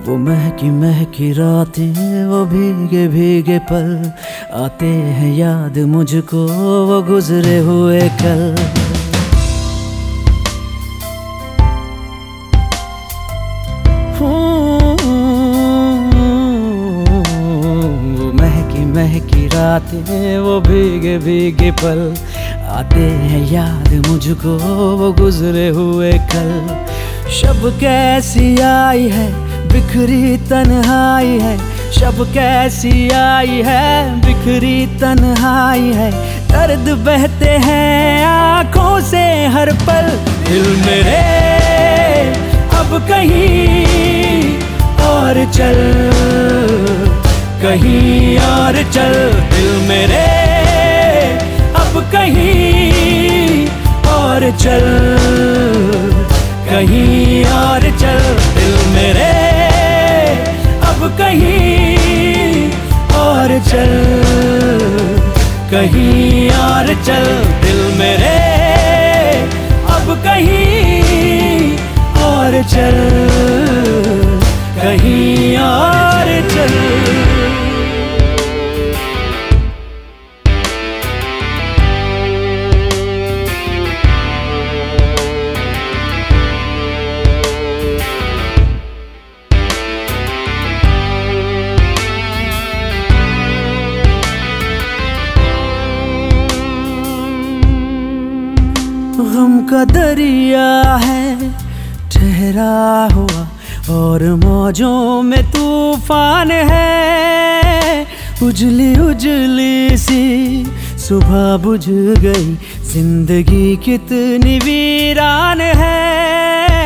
वो महकी महकी रातें, वो भीगे भीगे पल, आते हैं याद मुझको वो गुजरे हुए कल। वो महकी महकी रातें, वो भीगे भीगे पल, आते हैं याद मुझको वो गुजरे हुए कल। शब कैसी आई है बिखरी तन्हाई है, शब कैसी आई है बिखरी तन्हाई है, दर्द बहते हैं आँखों से हर पल। दिल मेरे अब कहीं और चल, कहीं और चल, दिल मेरे अब कहीं और चल, कहीं और चल, दिल मेरे अब कहीं और चल, कहीं और चल, दिल मेरे अब कहीं और चल, कहीं और चल। गम का दरिया है ठहरा हुआ और मौजों में तूफान है, उजली उजली सी सुबह बुझ गई, जिंदगी कितनी वीरान है।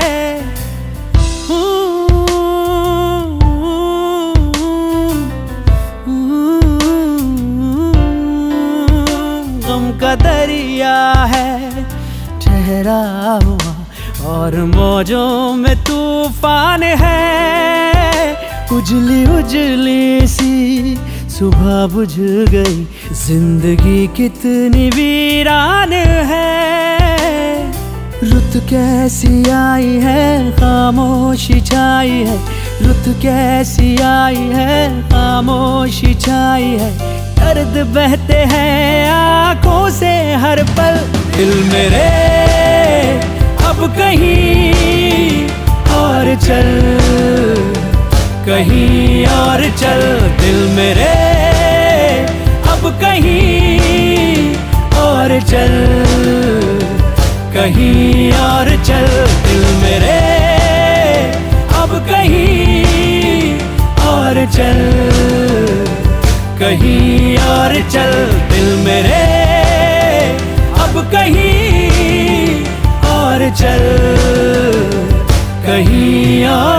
गम का दरिया है ठहरा हुआ और मौजों में तूफान है, उजली उजली सी सुबह बुझ गई, जिंदगी कितनी वीरान है। रुत कैसी आई है खामोशी छाई है, रुत कैसी आई है खामोशी छाई है, दर्द बहते हैं आँखों से हर पल। दिल मेरे अब कहीं और चल, कहीं और चल, दिल मेरे अब कहीं और चल, कहीं और चल, दिल मेरे अब कहीं और चल, कहीं और चल, दिल मेरे अब कहीं और चल, कहीं और